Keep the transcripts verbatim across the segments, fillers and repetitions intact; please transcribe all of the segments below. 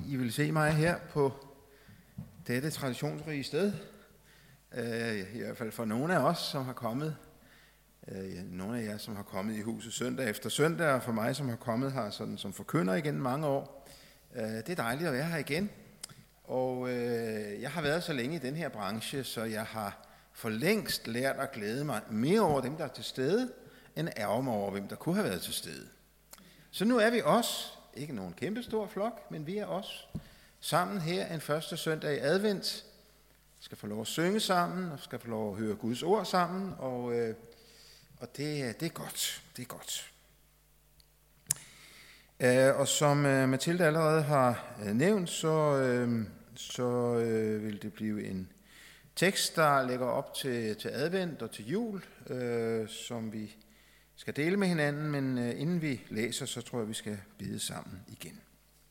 I vil se mig her på dette traditionsrige sted. I hvert fald for nogle af os, som har kommet. Nogle af jer, som har kommet i huset søndag efter søndag, og for mig, som har kommet her sådan, som forkynder igen mange år. Det er dejligt at være her igen. Og jeg har været så længe i den her branche, så jeg har for længst lært at glæde mig mere over dem, der er til stede, end ærger mig over, hvem der kunne have været til stede. Så nu er vi også, ikke nogen kæmpestor flok, men vi er også sammen her en første søndag i advent. Skal få lov at synge sammen, og skal få lov at høre Guds ord sammen, og, øh, og det, det er godt, det er godt. Øh, og som øh, Mathilde allerede har øh, nævnt, så, øh, så øh, vil det blive en tekst, der lægger op til, til advent og til jul, øh, som vi skal dele med hinanden, men øh, inden vi læser, så tror jeg, vi skal bede sammen igen.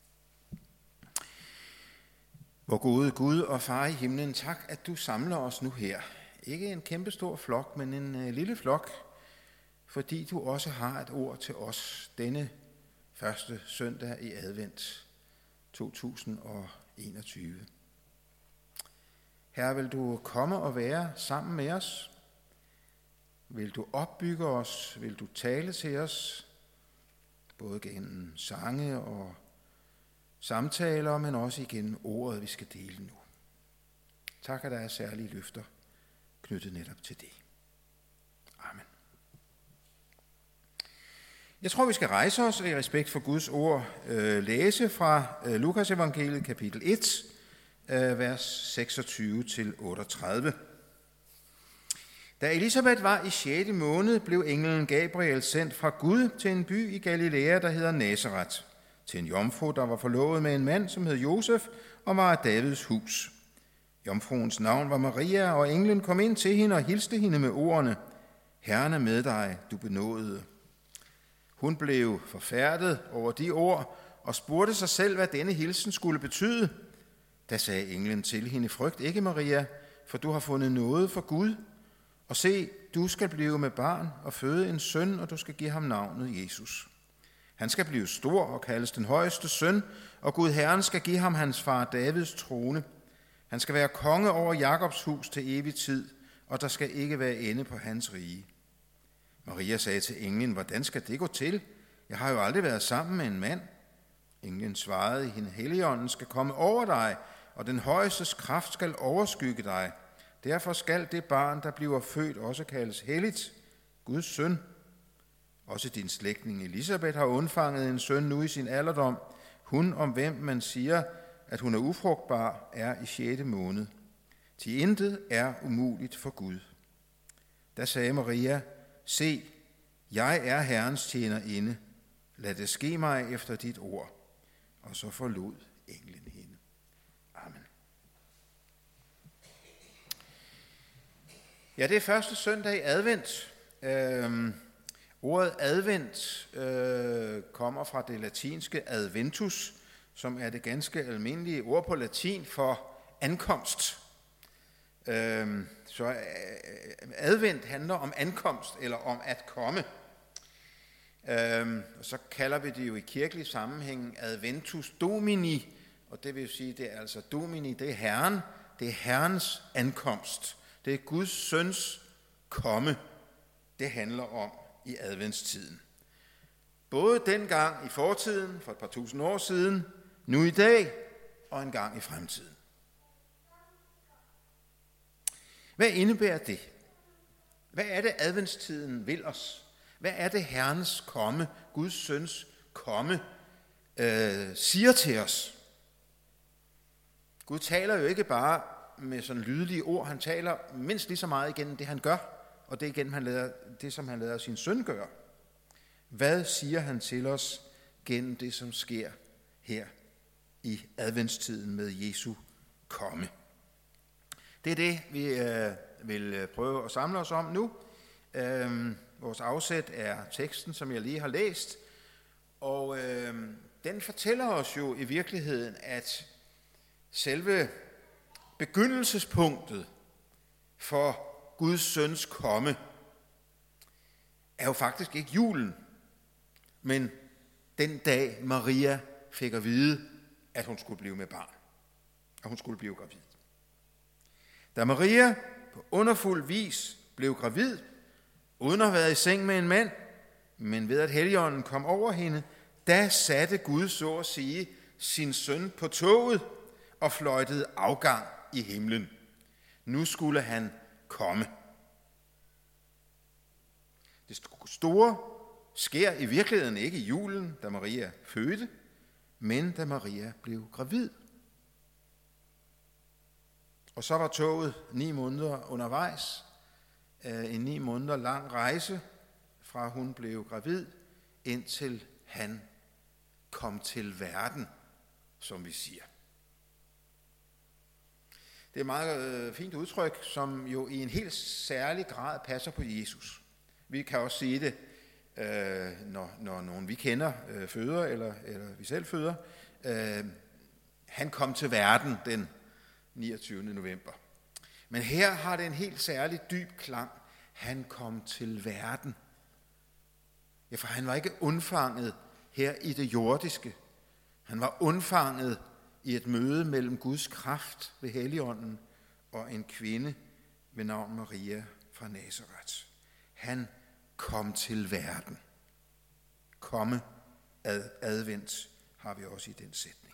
Vor gode Gud og Far i himlen, tak, at du samler os nu her. Ikke en kæmpestor flok, men en øh, lille flok, fordi du også har et ord til os denne første søndag i advent to tusind enogtyve. Herre, vil du komme og være sammen med os? Vil du opbygge os? Vil du tale til os? Både gennem sange og samtaler, men også igennem ordet, vi skal dele nu. Tak, at der er særlige løfter knyttet netop til det. Amen. Jeg tror, vi skal rejse os i respekt for Guds ord, øh, læse fra øh, Lukas evangeliet kapitel et, øh, vers seksogtyve til otteogtredive. Da Elisabeth var i sjette måned, blev englen Gabriel sendt fra Gud til en by i Galilea, der hedder Nazaret, til en jomfru, der var forlovet med en mand, som hed Josef, og var af Davids hus. Jomfruens navn var Maria, og englen kom ind til hende og hilste hende med ordene: Herren er med dig, du benådede. Hun blev forfærdet over de ord og spurgte sig selv, hvad denne hilsen skulle betyde. Da sagde englen til hende: Frygt ikke, Maria, for du har fundet nåde for Gud. Og se, du skal blive med barn og føde en søn, og du skal give ham navnet Jesus. Han skal blive stor og kaldes den højeste søn, og Gud Herren skal give ham hans far Davids trone. Han skal være konge over Jakobs hus til evig tid, og der skal ikke være ende på hans rige. Maria sagde til englen: Hvordan skal det gå til? Jeg har jo aldrig været sammen med en mand. Englen svarede hende: Helligånden skal komme over dig, og den højestes kraft skal overskygge dig. Derfor skal det barn, der bliver født, også kaldes helligt, Guds søn. Også din slægtning Elisabeth har undfanget en søn nu i sin alderdom. Hun, om hvem man siger, at hun er ufrugtbar, er i sjette måned. Til intet er umuligt for Gud. Da sagde Maria: Se, jeg er Herrens tjenerinde. Lad det ske mig efter dit ord. Og så forlod englen hende. Amen. Ja, det er første søndag i advent. Øhm, ordet advent øh, kommer fra det latinske adventus, som er det ganske almindelige ord på latin for ankomst. Øhm, så øh, advent handler om ankomst eller om at komme. Øhm, og så kalder vi det jo i kirkelig sammenhæng adventus domini, og det vil sige, det er altså domini, det er Herren, det er Herrens ankomst. Det er Guds søns komme, det handler om i adventstiden. Både dengang i fortiden, for et par tusind år siden, nu i dag og en gang i fremtiden. Hvad indebærer det? Hvad er det, adventstiden vil os? Hvad er det, Herrens komme, Guds søns komme, øh, siger til os? Gud taler jo ikke bare med sådan lydelige ord. Han taler mindst lige så meget igennem det, han gør, og det er igennem han lader, det, som han lader sin søn gøre. Hvad siger han til os gennem det, som sker her i adventstiden med Jesu komme? Det er det, vi øh, vil prøve at samle os om nu. Øh, vores afsæt er teksten, som jeg lige har læst, og øh, den fortæller os jo i virkeligheden, at selve begyndelsespunktet for Guds søns komme er jo faktisk ikke julen, men den dag Maria fik at vide, at hun skulle blive med barn, at hun skulle blive gravid. Da Maria på underfuld vis blev gravid, uden at have været i seng med en mand, men ved at Helligånden kom over hende, da satte Gud så at sige sin søn på toget og fløjtede afgang i himlen. Nu skulle han komme. Det store sker i virkeligheden ikke i julen, da Maria fødte, men da Maria blev gravid. Og så var toget ni måneder undervejs, en ni måneder lang rejse, fra hun blev gravid, indtil han kom til verden, som vi siger. Det er et meget fint udtryk, som jo i en helt særlig grad passer på Jesus. Vi kan også sige det, når, når nogen vi kender føder, eller, eller vi selv føder. Han kom til verden den niogtyvende november. Men her har det en helt særlig dyb klang. Han kom til verden. Ja, for han var ikke undfanget her i det jordiske. Han var undfanget i et møde mellem Guds kraft ved Helligånden og en kvinde ved navn Maria fra Nazareth. Han kom til verden. Komme ad, advent har vi også i den sætning.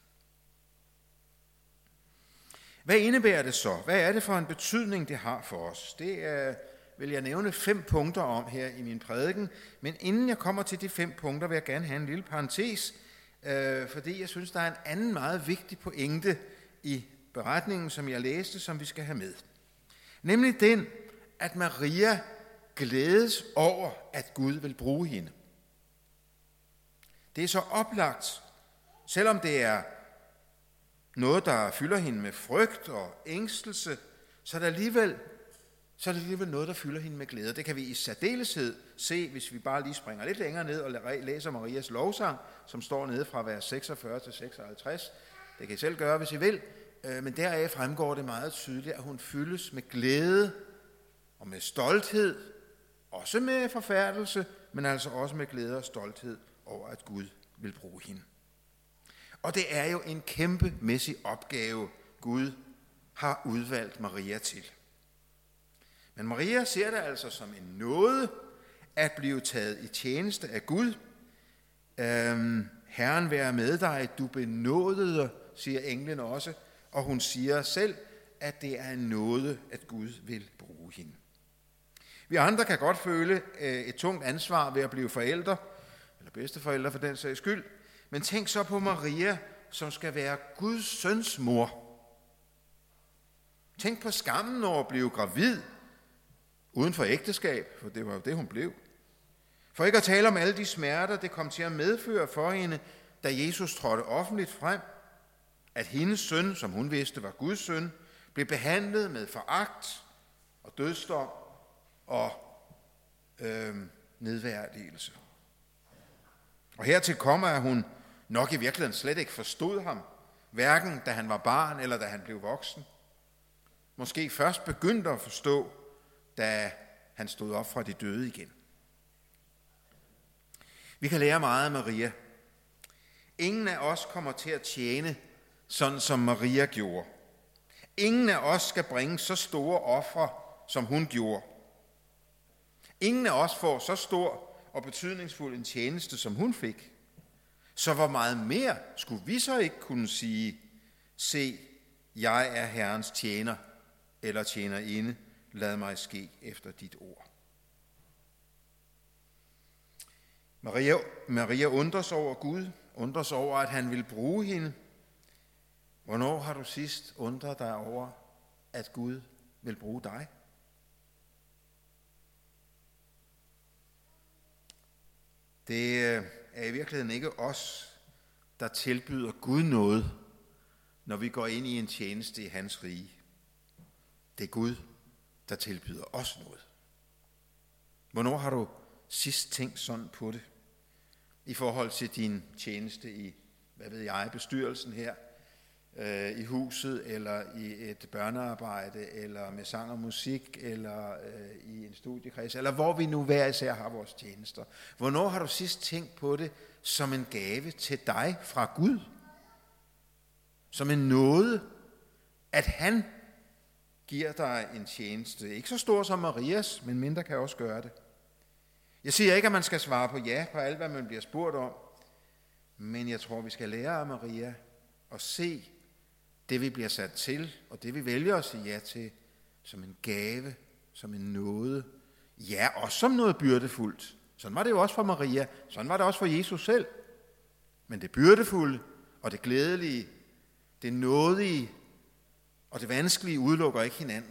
Hvad indebærer det så? Hvad er det for en betydning, det har for os? Det er, vil jeg nævne fem punkter om her i min prædiken, men inden jeg kommer til de fem punkter, vil jeg gerne have en lille parentes, øh, fordi jeg synes, der er en anden meget vigtig pointe i beretningen, som jeg læste, som vi skal have med. Nemlig den, at Maria glædes over, at Gud vil bruge hende. Det er så oplagt, selvom det er noget, der fylder hende med frygt og ængstelse, så er det alligevel, så er det alligevel noget, der fylder hende med glæde. Det kan vi i særdeleshed se, hvis vi bare lige springer lidt længere ned og læser Marias lovsang, som står nede fra vers seksogfyrre til seksoghalvtreds. Det kan I selv gøre, hvis I vil, men deraf fremgår det meget tydeligt, at hun fyldes med glæde og med stolthed, også med forfærdelse, men altså også med glæde og stolthed over, at Gud vil bruge hende. Og det er jo en kæmpemæssig opgave, Gud har udvalgt Maria til. Men Maria ser det altså som en nåde at blive taget i tjeneste af Gud. Øhm, Herren være med dig, du benådede, siger englen også, og hun siger selv, at det er en nåde, at Gud vil bruge hende. Vi andre kan godt føle et tungt ansvar ved at blive forældre, eller bedsteforældre for den sags skyld, men tænk så på Maria, som skal være Guds søns mor. Tænk på skammen over at blive gravid uden for ægteskab, for det var jo det, hun blev. For ikke at tale om alle de smerter, det kom til at medføre for hende, da Jesus trådte offentligt frem, at hendes søn, som hun vidste var Guds søn, blev behandlet med foragt og dødsdom og øh, nedværdigelse. Og hertil kommer, at hun nok i virkeligheden slet ikke forstod ham, hverken da han var barn eller da han blev voksen. Måske først begyndte at forstå, da han stod op fra de døde igen. Vi kan lære meget af Maria. Ingen af os kommer til at tjene, sådan som Maria gjorde. Ingen af os skal bringe så store ofre, som hun gjorde. Ingen af os får så stor og betydningsfuld en tjeneste, som hun fik. Så hvor meget mere skulle vi så ikke kunne sige, se, jeg er Herrens tjener eller tjenerinde, lad mig ske efter dit ord. Maria, Maria undres over Gud, undres over, at han vil bruge hende. Hvornår har du sidst undret dig over, at Gud vil bruge dig? Det er i virkeligheden ikke os, der tilbyder Gud noget, når vi går ind i en tjeneste i hans rige. Det er Gud, der tilbyder os noget. Hvornår har du sidst tænkt sådan på det? I forhold til din tjeneste i, hvad ved jeg, bestyrelsen her, øh, i huset, eller i et børnearbejde, eller med sang og musik, eller øh, i en studiekreds, eller hvor vi nu hver især har vores tjenester. Hvornår har du sidst tænkt på det som en gave til dig fra Gud? som en nåde, at han giver dig en tjeneste. Ikke så stor som Marias, men mindre kan også gøre det. Jeg siger ikke, at man skal svare på ja på alt, hvad man bliver spurgt om, men jeg tror, vi skal lære af Maria at se det, vi bliver sat til, og det, vi vælger at sige ja til, som en gave, som en nåde. Ja, også som noget byrdefuldt. Sådan var det jo også for Maria. Sådan var det også for Jesus selv. Men det byrdefulde og det glædelige, det nådige og det vanskelige udelukker ikke hinanden.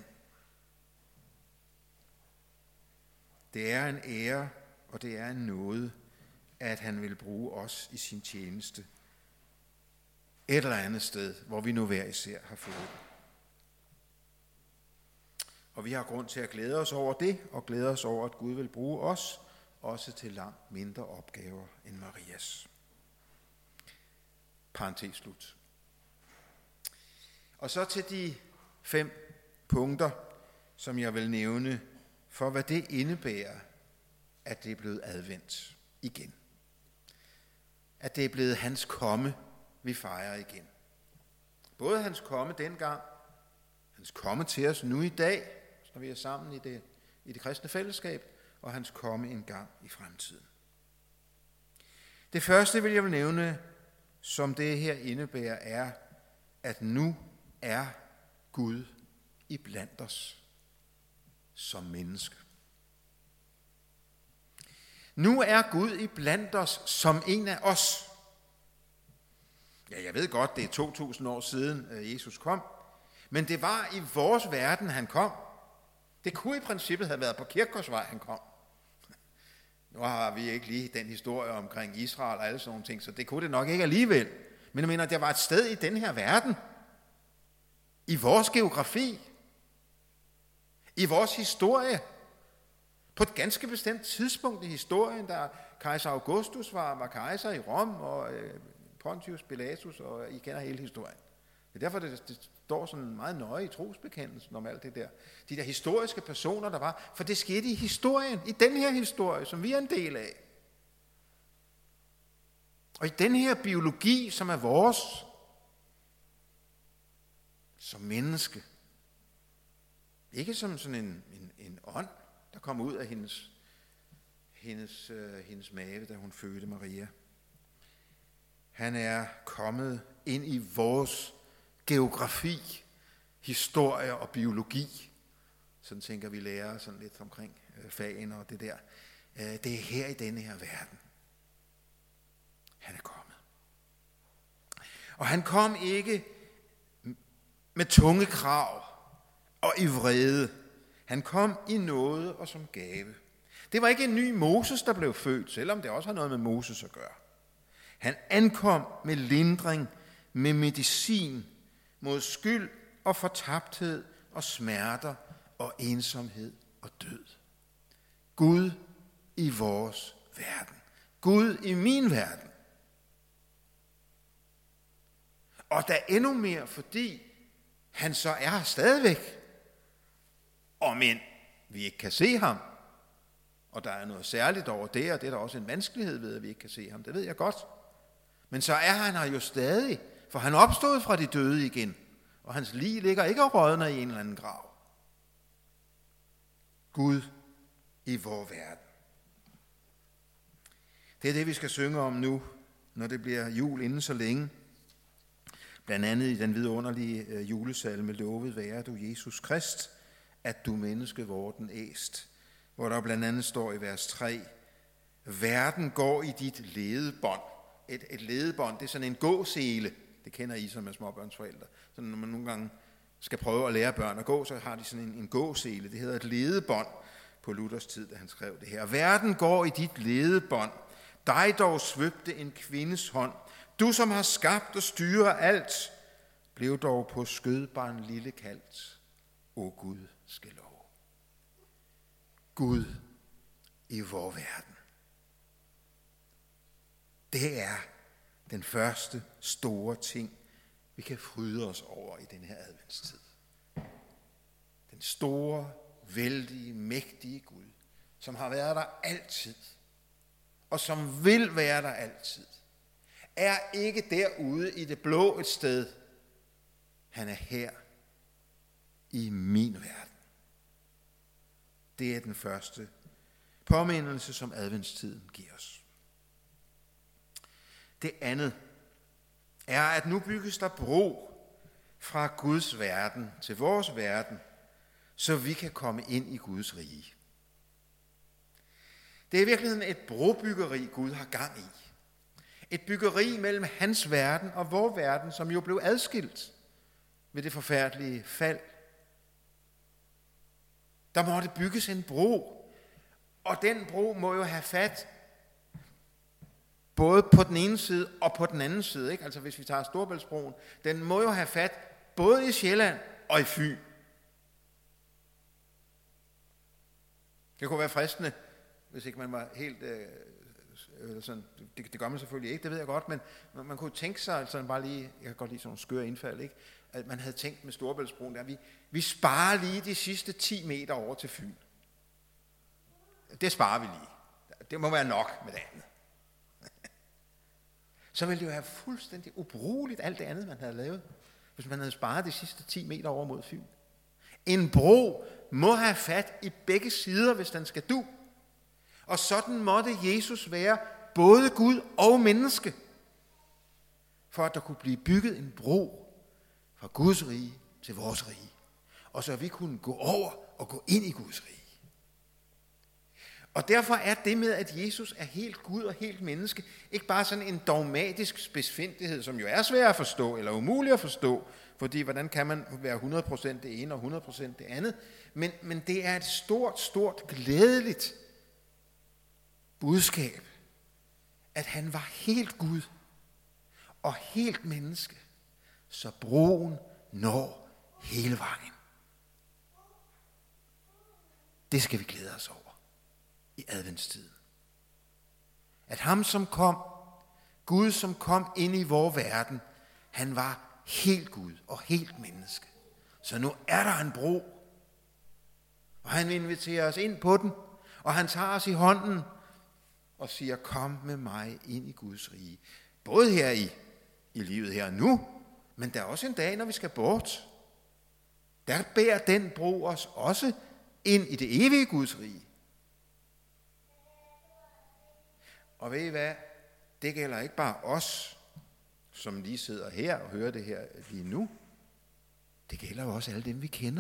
Det er en ære, og det er en nåde, at han vil bruge os i sin tjeneste. Et eller andet sted, hvor vi nu hver især har fået det. Og vi har grund til at glæde os over det, og glæde os over, at Gud vil bruge os, også til langt mindre opgaver end Marias. Parentes slut. Og så til de fem punkter, som jeg vil nævne, for hvad det indebærer, at det er blevet advent igen. At det er blevet hans komme, vi fejrer igen. Både hans komme dengang, hans komme til os nu i dag, når vi er sammen i det, i det kristne fællesskab, og hans komme en gang i fremtiden. Det første, vil jeg vil nævne, som det her indebærer, er, at nu er Gud iblandt os som menneske. Nu er Gud iblandt os som en af os. Ja, jeg ved godt, det er to tusind år siden Jesus kom, men det var i vores verden, han kom. Det kunne i princippet have været på Kirkegårdsvej, han kom. Nu har vi ikke lige den historie omkring Israel og alle sådan nogle ting, så det kunne det nok ikke alligevel. Men jeg mener, der var et sted i den her verden, i vores geografi, i vores historie, på et ganske bestemt tidspunkt i historien, da kejser Augustus var, var kejser i Rom, og øh, Pontius Pilatus, og I kender hele historien. Det er derfor, det, det står sådan meget nøje i trosbekendelsen om alt det der. De der historiske personer, der var, for det skete i historien, i den her historie, som vi er en del af. Og i den her biologi, som er vores, som menneske, ikke som sådan en, en, en ånd, der kom ud af hendes, hendes, øh, hendes mave, da hun fødte Maria. Han er kommet ind i vores geografi, historie og biologi. Sådan tænker vi lærer sådan lidt omkring øh, fagen og det der. Øh, det er her i denne her verden. Han er kommet. Og han kom ikke med tunge krav og i vrede. Han kom i nåde og som gave. Det var ikke en ny Moses, der blev født, selvom det også har noget med Moses at gøre. Han ankom med lindring, med medicin, mod skyld og fortabthed og smerter og ensomhed og død. Gud i vores verden. Gud i min verden. Og der endnu mere, fordi han så er her stadigvæk. Og men vi ikke kan se ham. Og der er noget særligt over det, og det er der også en vanskelighed ved, at vi ikke kan se ham. Det ved jeg godt. Men så er han her jo stadig, for han opstod fra de døde igen. Og hans lig ligger ikke og rådner i en eller anden grav. Gud i vor verden. Det er det, vi skal synge om nu, når det bliver jul inden så længe. Blandt andet i den vidunderlige julesalme, lovet være du Jesus Krist, at du menneske vorten æst, hvor der blandt andet står i vers tre, verden går i dit ledebånd. Et, et ledebånd, det er sådan en gåsele. Det kender I som er småbørnsforældre. Så når man nogle gange skal prøve at lære børn at gå, så har de sådan en, en gåsele. Det hedder et ledebånd på Luthers tid, da han skrev det her. Verden går i dit ledebånd. Dig dog svøbte en kvindes hånd. Du, som har skabt og styrer alt, blev dog på skødbarn lille kaldt. O Gud skal lov. Gud i vor verden. Det er den første store ting, vi kan fryde os over i den her adventstid. Den store, vældige, mægtige Gud, som har været der altid, og som vil være der altid, er ikke derude i det blå et sted Han er her i min verden. Det er den første påmindelse, som adventstiden giver os. Det andet er, at nu bygges der bro fra Guds verden til vores verden, så vi kan komme ind i Guds rige. Det er i virkeligheden et brobyggeri, Gud har gang i. Et byggeri mellem hans verden og vores verden, som jo blev adskilt ved det forfærdelige fald. Der måtte bygges en bro, og den bro må jo have fat både på den ene side og på den anden side. Ikke? Altså hvis vi tager Storebæltsbroen, den må jo have fat både i Sjælland og i Fyn. Det kunne være fristende, hvis ikke man var helt øh, sådan, det, det gør man selvfølgelig ikke, det ved jeg godt, men man, man kunne tænke sig, altså bare lige, jeg kan godt lide sådan nogle skøre indfald, ikke? At man havde tænkt med Storebæltsbroen, der vi, vi sparer lige de sidste ti meter over til Fyn. Det sparer vi lige. Det må være nok med det andet. Så ville det jo have fuldstændig ubrugeligt alt det andet, man havde lavet, hvis man havde sparet de sidste ti meter over mod Fyn. En bro må have fat i begge sider, hvis den skal du. Og sådan måtte Jesus være både Gud og menneske, for at der kunne blive bygget en bro fra Guds rige til vores rige, og så vi kunne gå over og gå ind i Guds rige. Og derfor er det med, at Jesus er helt Gud og helt menneske, ikke bare sådan en dogmatisk spidsfindighed, som jo er svær at forstå, eller umulig at forstå, fordi hvordan kan man være hundrede procent det ene og hundrede procent det andet, men, men det er et stort, stort, glædeligt budskab, at han var helt Gud og helt menneske, så broen når hele vejen. Det skal vi glæde os over i adventstiden. At ham som kom, Gud som kom ind i vores verden, han var helt Gud og helt menneske. Så nu er der en bro, og han inviterer os ind på den, og han tager os i hånden og siger, kom med mig ind i Guds rige. Både her i, i livet her nu, men der er også en dag, når vi skal bort. Der bærer den bro os også ind i det evige Guds rige. Og ved I hvad? Det gælder ikke bare os, som lige sidder her og hører det her lige nu. Det gælder jo også alle dem, vi kender.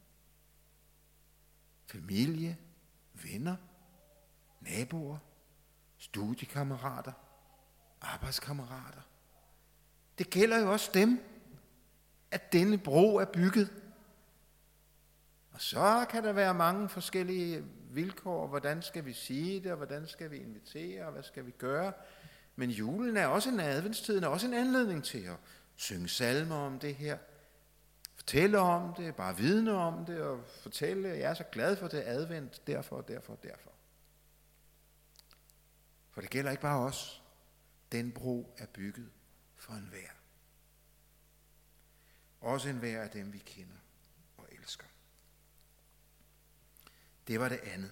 Familie, venner, naboer, studiekammerater, arbejdskammerater. Det gælder jo også dem, at denne bro er bygget. Og så kan der være mange forskellige vilkår. Hvordan skal vi sige det, og hvordan skal vi invitere, og hvad skal vi gøre? Men julen er også en adventstid, er også en anledning til at synge salmer om det her. Fortælle om det, bare vidne om det, og fortælle, at jeg er så glad for det advent, derfor, derfor, derfor. For det gælder ikke bare os. Den bro er bygget for enhver. Også enhver af dem, vi kender og elsker. Det var det andet.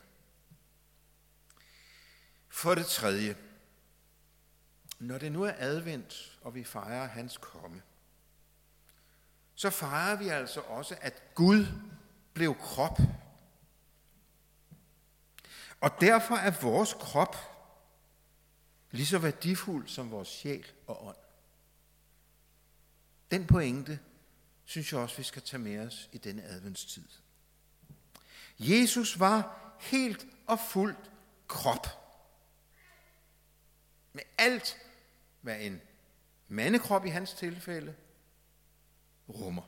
For det tredje. Når det nu er advent, og vi fejrer hans komme, så fejrer vi altså også, at Gud blev krop. Og derfor er vores krop lige så værdifuld som vores sjæl og ånd. Den pointe synes jeg også, vi skal tage med os i denne adventstid. Jesus var helt og fuldt krop. Med alt, hvad en mandekrop i hans tilfælde rummer.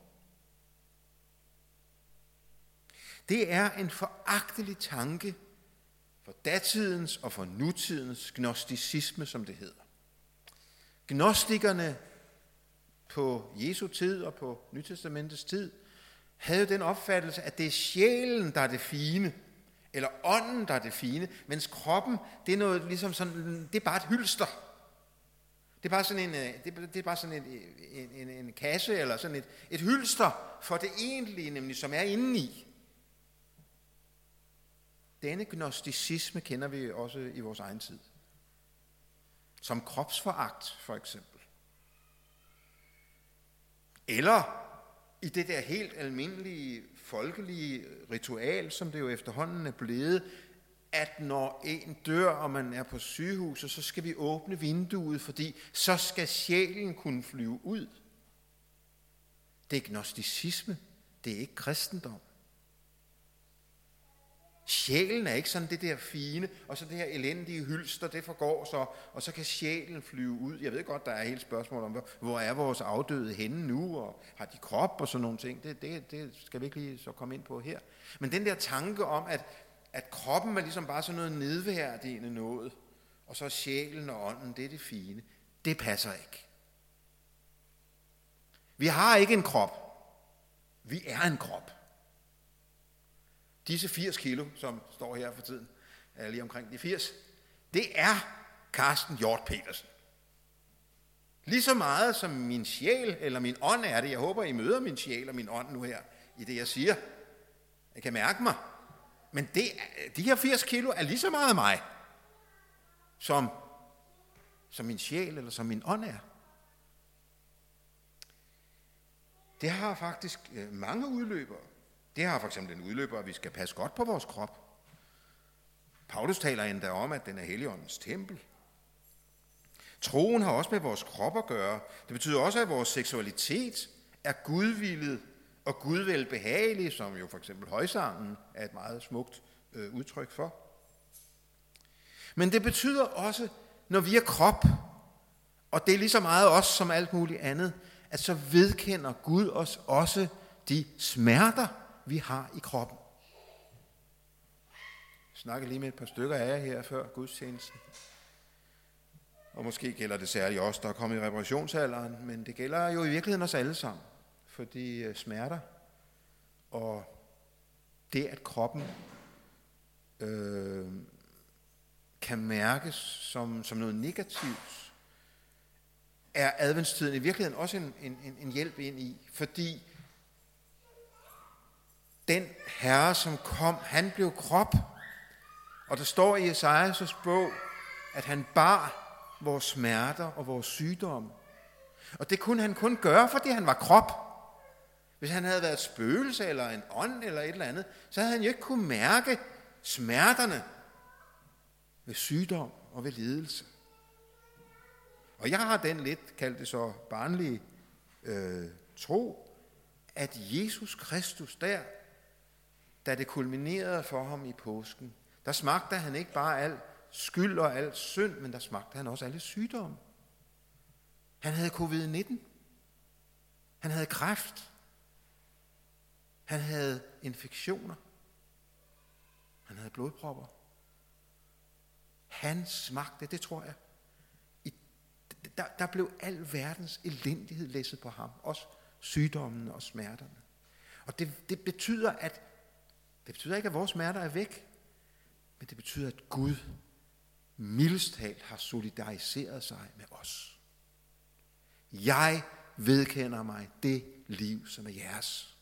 Det er en foragtelig tanke for datidens og for nutidens gnosticisme, som det hedder. Gnostikerne på Jesu tid og på Nytestamentets tid havde den opfattelse, at det er sjælen, der er det fine, eller ånden, der er det fine, mens kroppen, det er noget ligesom sådan, det er bare et hylster. Det er bare sådan en, det er bare sådan en, en, en, en kasse, eller sådan et, et hylster for det egentlige, nemlig, som er indeni. Denne gnosticisme kender vi også i vores egen tid. Som kropsforagt, for eksempel. Eller i det der helt almindelige folkelige ritual, som det jo efterhånden er blevet, at når en dør, og man er på sygehuset, så skal vi åbne vinduet, fordi så skal sjælen kunne flyve ud. Det er gnosticisme, det er ikke kristendom. Sjælen er ikke sådan det der fine, og så det her elendige hylster, det forgår så, og så kan sjælen flyve ud. Jeg ved godt, der er helt spørgsmål om, hvor er vores afdøde henne nu, og har de krop og sådan nogle ting. Det, det, det skal vi ikke lige så komme ind på her. Men den der tanke om, at, at kroppen er ligesom bare sådan noget nedværdigende noget, og så sjælen og ånden, det er det fine, det passer ikke. Vi har ikke en krop. Vi er en krop. Disse firs kilo, som står her for tiden, er lige omkring de firs, det er Carsten Hjort Petersen. Lige så meget som min sjæl eller min ånd er det. Jeg håber, I møder min sjæl og min ånd nu her, i det jeg siger. Jeg kan mærke mig. Men det, de her firs kilo er lige så meget mig, som, som min sjæl eller som min ånd er. Det har faktisk mange udløbere. Det har for eksempel den udløber, at vi skal passe godt på vores krop. Paulus taler endda om, at den er Helligåndens tempel. Troen har også med vores krop at gøre. Det betyder også, at vores seksualitet er gudvillet og Gud behagelig, som jo for eksempel højsangen er et meget smukt øh, udtryk for. Men det betyder også, når vi er krop, og det er lige så meget os som alt muligt andet, at så vedkender Gud os også de smerter, vi har i kroppen. Jeg snakkede lige med et par stykker af jer her før gudstjenesten. Og måske gælder det særligt os, der er kommet i reparationsalderen, men det gælder jo i virkeligheden os alle sammen. Fordi smerter og det, at kroppen øh, kan mærkes som, som noget negativt, er adventstiden i virkeligheden også en, en, en hjælp ind i. Fordi den Herre, som kom, han blev krop. Og der står i Esajas bog, at han bar vores smerter og vores sygdomme. Og det kunne han kun gøre, fordi han var krop. Hvis han havde været et spøgelse eller en ånd eller et eller andet, så havde han jo ikke kunne mærke smerterne ved sygdom og ved lidelse. Og jeg har den lidt, kaldt det så barnlige øh, tro, at Jesus Kristus der, da det kulminerede for ham i påsken, der smagte han ikke bare al skyld og al synd, men der smagte han også alle sygdomme. Han havde covid nitten. Han havde kræft. Han havde infektioner. Han havde blodpropper. Han smagte, det tror jeg. I, der, der blev al verdens elendighed læsset på ham. Også sygdommene og smerterne. Og det, det betyder, at det betyder ikke, at vores smerter er væk. Men det betyder, at Gud mildest talt har solidariseret sig med os. Jeg vedkender mig det liv, som er jeres.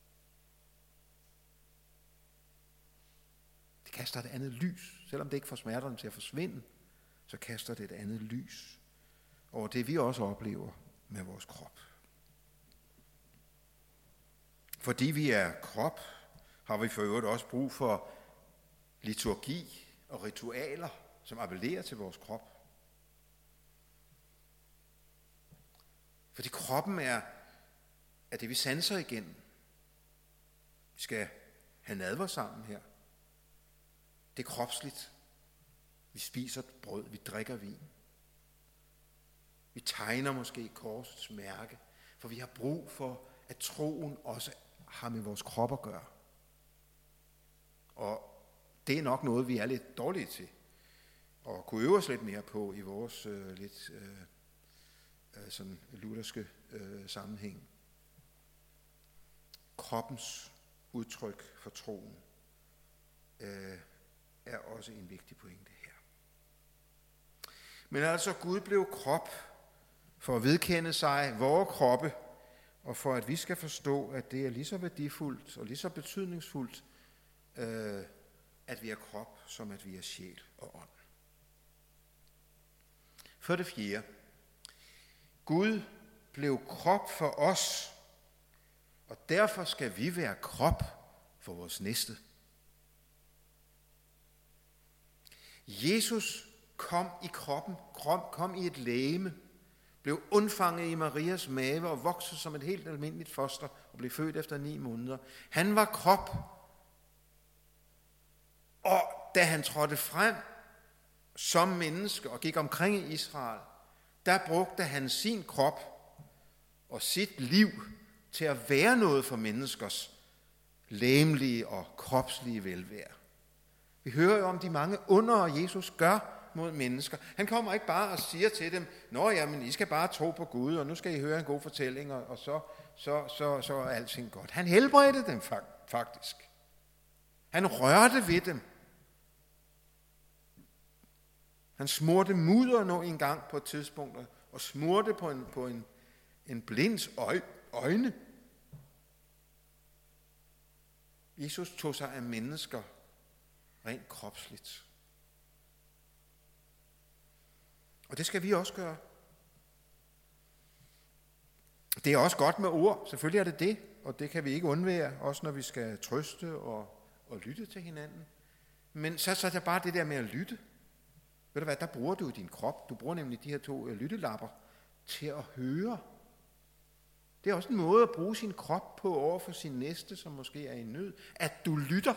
Det kaster et andet lys. Selvom det ikke får smerterne til at forsvinde, så kaster det et andet lys over det, vi også oplever med vores krop. Fordi vi er krop, har vi for øvrigt også brug for liturgi og ritualer, som appellerer til vores krop. Fordi kroppen er, er det, vi sanser igennem. Vi skal have nadver sammen her. Det er kropsligt. Vi spiser brød, vi drikker vin. Vi tegner måske korsets mærke, for vi har brug for, at troen også har med vores krop at gøre. Og det er nok noget, vi er lidt dårlige til, og kunne øve os lidt mere på i vores øh, lidt øh, øh, sådan lutherske øh, sammenhæng. Kroppens udtryk for troen øh, er også en vigtig pointe her. Men altså, Gud blev krop for at vedkende sig vores kroppe, og for at vi skal forstå, at det er lige så værdifuldt og lige så betydningsfuldt, øh, at vi er krop, som at vi er sjæl og ånd. For det fjerde. Gud blev krop for os, og Og derfor skal vi være krop for vores næste. Jesus kom i kroppen, kom i et legeme, blev undfanget i Marias mave og voksede som et helt almindeligt foster og blev født efter ni måneder. Han var krop, og da han trådte frem som menneske og gik omkring i Israel, der brugte han sin krop og sit liv til at være noget for menneskers legemlige og kropslige velvære. Vi hører jo om de mange under, Jesus gør mod mennesker. Han kommer ikke bare og siger til dem, nå ja, men I skal bare tro på Gud, og nu skal I høre en god fortælling, og så, så, så, så er alting godt. Han helbredte dem faktisk. Han rørte ved dem. Han smurte mudder nu en gang på et tidspunkt, og smurte på en, på en, en blinds øjne. Jesus tog sig af mennesker rent kropsligt. Og det skal vi også gøre. Det er også godt med ord, selvfølgelig er det det, og det kan vi ikke undvære, også når vi skal trøste og, og lytte til hinanden. Men så, så er det bare det der med at lytte. Ved du hvad, der bruger du din krop, du bruger nemlig de her to lyttelapper til at høre. Det er også en måde at bruge sin krop på over for sin næste, som måske er i nød, at du lytter.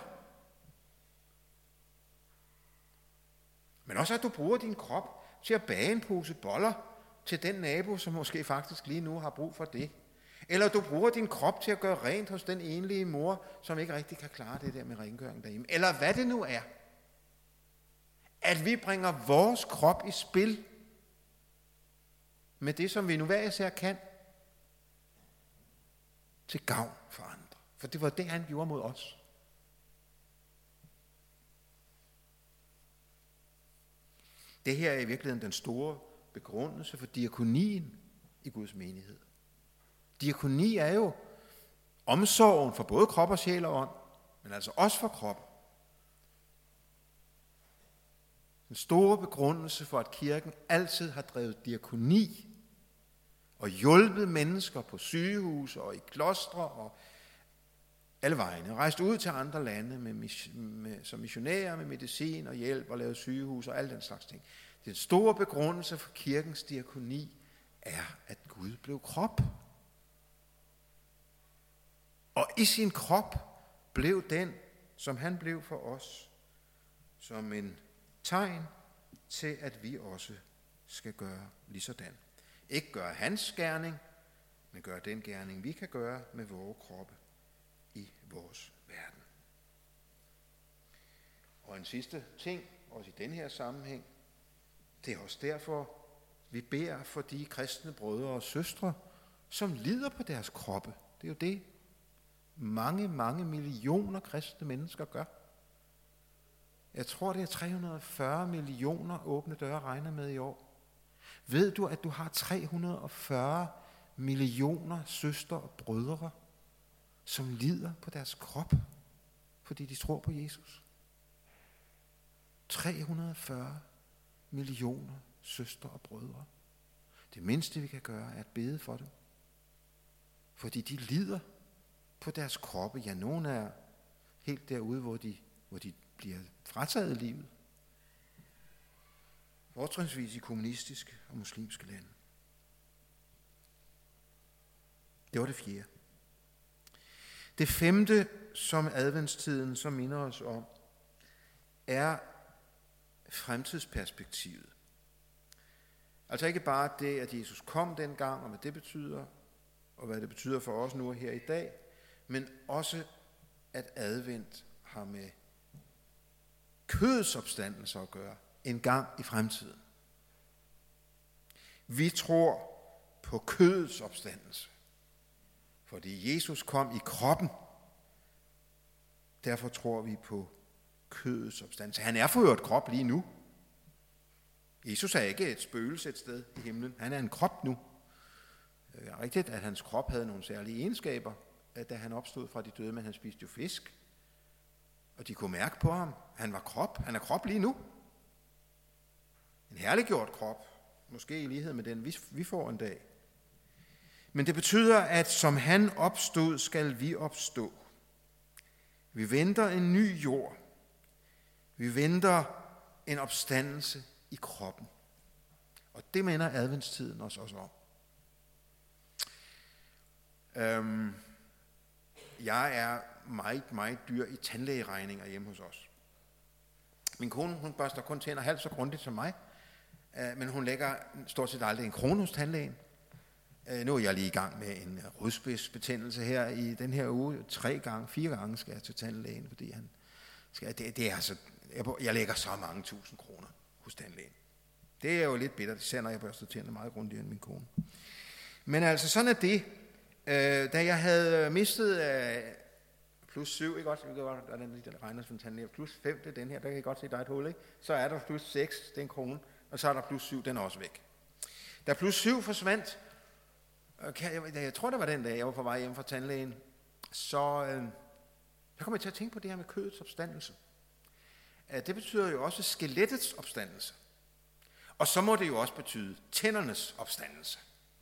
Men også at du bruger din krop til at bage en pose boller til den nabo, som måske faktisk lige nu har brug for det. Eller du bruger din krop til at gøre rent hos den enlige mor, som ikke rigtig kan klare det der med rengøring derhjemme. Eller hvad det nu er. At vi bringer vores krop i spil med det, som vi nu hver især kan, til gavn for andre. For det var det, han gjorde mod os. Det her er i virkeligheden den store begrundelse for diakonien i Guds menighed. Diakoni er jo omsorgen for både krop og sjæl og ånd, men altså også for krop. Den store begrundelse for, at kirken altid har drevet diakoni og hjulpet mennesker på sygehus og i klostre og alle vegne. Rejst ud til andre lande med, med, som missionærer med medicin og hjælp og lavet sygehus og alle den slags ting. Den store begrundelse for kirkens diakoni er, at Gud blev krop. Og i sin krop blev den, som han blev for os, som en tegn til, at vi også skal gøre lige sådan. Ikke gøre hans gerning, men gøre den gerning, vi kan gøre med vores kroppe i vores verden. Og en sidste ting, også i den her sammenhæng, det er også derfor, vi beder for de kristne brødre og søstre, som lider på deres kroppe. Det er jo det, mange, mange millioner kristne mennesker gør. Jeg tror, det er tre hundrede og fyrre millioner åbne døre regner med i år. Ved du, at du har tre hundrede og fyrre millioner søstre og brødre, som lider på deres krop, fordi de tror på Jesus? tre hundrede og fyrre millioner søstre og brødre. Det mindste, vi kan gøre, er at bede for dem. Fordi de lider på deres kroppe. Ja, nogen er helt derude, hvor de, hvor de bliver frataget livet. Fortrinsvis i kommunistiske og muslimske lande. Det var det fjerde. Det femte, som adventstiden så minder os om, er fremtidsperspektivet. Altså ikke bare det, at Jesus kom dengang, og hvad det betyder, og hvad det betyder for os nu og her i dag, men også, at advent har med kødets opstandelse at gøre en gang i fremtiden. Vi tror på kødets opstandelse, fordi Jesus kom i kroppen. Derfor tror vi på kødets opstandelse. Han er for et krop lige nu. Jesus er ikke et spøgelse et sted i himlen. Han er en krop nu. Det er rigtigt, at hans krop havde nogle særlige egenskaber, da han opstod fra de døde, men han spiste jo fisk. Og de kunne mærke på ham. Han var krop. Han er krop lige nu. En herliggjort krop. Måske i lighed med den, vi får en dag. Men det betyder, at som han opstod, skal vi opstå. Vi venter en ny jord. Vi venter en opstandelse i kroppen. Og det minder adventstiden os også om. Øhm, jeg er meget, meget dyr i tandlægeregninger hjemme hos os. Min kone, hun børster kun tænder halvt så grundigt som mig, øh, men hun lægger stort set aldrig en krone hos tandlægen. Øh, nu er jeg lige i gang med en rodspidsbetændelse her i den her uge. Tre gange, fire gange skal jeg til tandlægen, fordi han skal, det, det er altså, jeg, jeg lægger så mange tusind kroner hos tandlægen. Det er jo lidt bittert, især når jeg børster tænder meget grundigt end min kone. Men altså, sådan er det. Øh, da jeg havde mistet øh, plus syv, ikke også? Der er den, den regner som tandlæge. Plus fem, det er den her, der kan I godt se, der er et hul, ikke? Så er der plus seks, det er en krone, og så er der plus syv, den er også væk. Da plus syv forsvandt, okay, jeg, jeg tror, det var den dag, jeg var på vej hjem fra tandlægen, så, øh, så kom jeg til at tænke på det her med kødets opstandelse. Øh, det betyder jo også skelettets opstandelse. Og så må det jo også betyde tændernes opstandelse.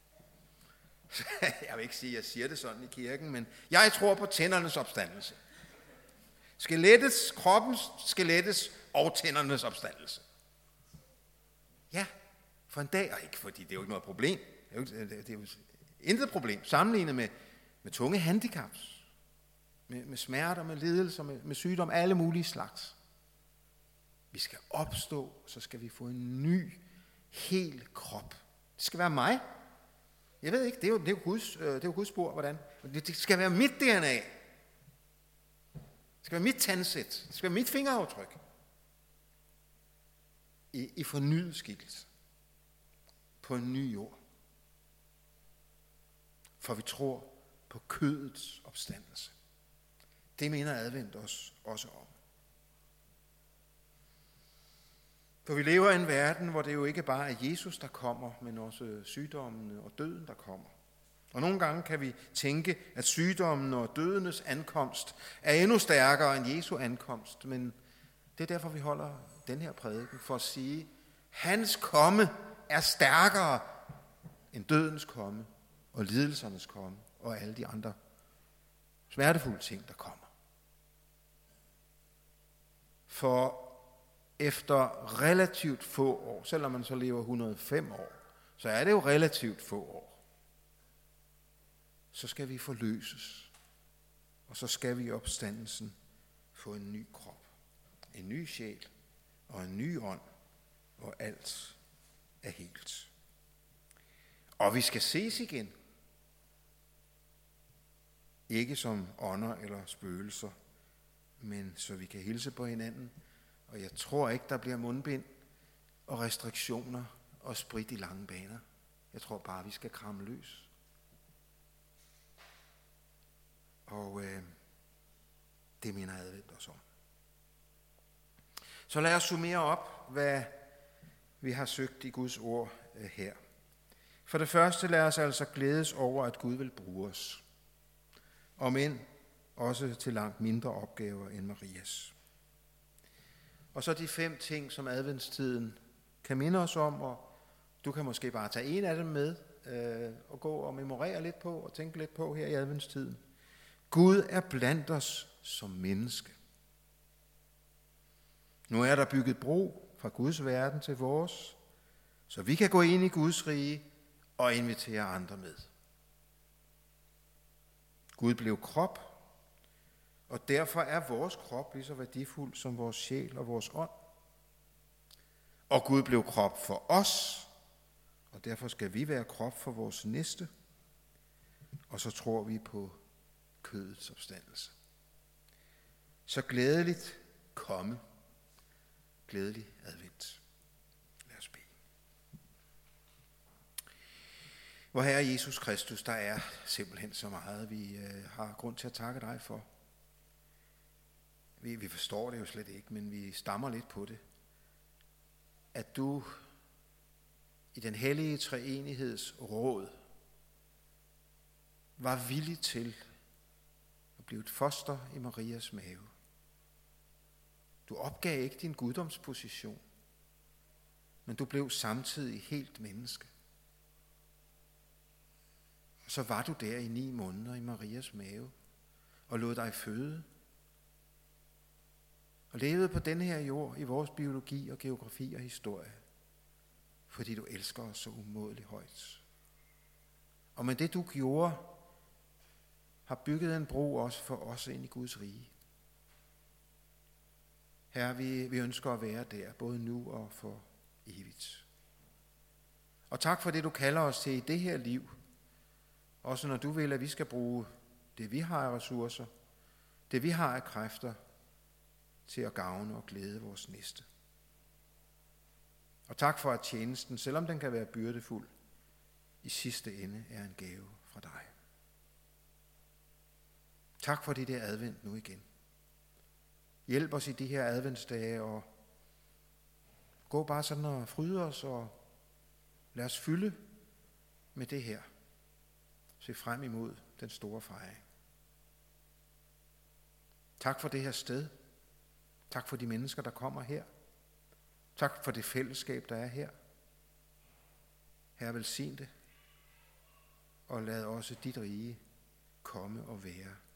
Jeg vil ikke sige, at jeg siger det sådan i kirken, men jeg tror på tændernes opstandelse. Skelettets, kroppens, skelettets og tændernes opstandelse. Ja, for en dag, og ikke fordi det er jo ikke noget problem. Det er jo, det er jo intet problem sammenlignet med, med tunge handicaps, med, med smerter, med lidelser, med, med sygdom, alle mulige slags. Vi skal opstå, så skal vi få en ny, hel krop. Det skal være mig. Jeg ved ikke, det er jo, det er jo Guds, øh, det er jo Guds spor, hvordan. Det skal være mit D N A. Det skal være mit tandsæt. Det skal være mit fingeraftryk. I, i fornyet skikkelse. På en ny jord. For vi tror på kødets opstandelse. Det mener advent os også om. For vi lever i en verden, hvor det jo ikke bare er Jesus, der kommer, men også sygdommene og døden, der kommer. Og nogle gange kan vi tænke, at sygdommen og dødenes ankomst er endnu stærkere end Jesu ankomst. Men det er derfor, vi holder den her prædiken, for at sige, hans komme er stærkere end dødens komme og lidelsernes komme og alle de andre smertefulde ting, der kommer. For efter relativt få år, selvom man så lever et hundrede og fem år, så er det jo relativt få år. Så skal vi forløses, og så skal vi i opstandelsen få en ny krop, en ny sjæl og en ny ånd, hvor alt er helt. Og vi skal ses igen, ikke som ånder eller spøgelser, men så vi kan hilse på hinanden. Og jeg tror ikke, der bliver mundbind og restriktioner og sprit i lange baner. Jeg tror bare, vi skal kramme løs. Og øh, det mener advent os om. Så lad os summere op, hvad vi har søgt i Guds ord øh, her. For det første, lad os altså glædes over, at Gud vil bruge os. Om end også til langt mindre opgaver end Marias. Og så de fem ting, som adventstiden kan minde os om, og du kan måske bare tage en af dem med, øh, og gå og memorere lidt på, og tænke lidt på her i adventstiden. Gud er blandt os som menneske. Nu er der bygget bro fra Guds verden til vores, så vi kan gå ind i Guds rige og invitere andre med. Gud blev krop, og derfor er vores krop lige så værdifuld som vores sjæl og vores ånd. Og Gud blev krop for os, og derfor skal vi være krop for vores næste. Og så tror vi på kødets opstandelse. Så glædeligt komme, glædelig advent. Lad os bede. Vor Herre Jesus Kristus, der er simpelthen så meget, vi øh, har grund til at takke dig for. Vi, vi forstår det jo slet ikke, men vi stammer lidt på det. At du i den hellige treenigheds råd var villig til at blive et foster i Marias mave. Du opgav ikke din guddomsposition, men du blev samtidig helt menneske. Og så var du der i ni måneder i Marias mave, og lod dig føde, og levede på denne her jord i vores biologi og geografi og historie, fordi du elsker os så umådeligt højt. Og med det du gjorde, har bygget en bro også for os ind i Guds rige. Herre, vi, vi ønsker at være der, både nu og for evigt. Og tak for det, du kalder os til i det her liv. Også når du vil, at vi skal bruge det, vi har af ressourcer, det, vi har af kræfter, til at gavne og glæde vores næste. Og tak for, at tjenesten, selvom den kan være byrdefuld, i sidste ende er en gave fra dig. Tak for det der advent nu igen. Hjælp os i de her adventsdage, og gå bare sådan og fryde os, og lad os fylde med det her. Se frem imod den store fejring. Tak for det her sted. Tak for de mennesker, der kommer her. Tak for det fællesskab, der er her. Herre, velsign det, og lad også dit rige komme og være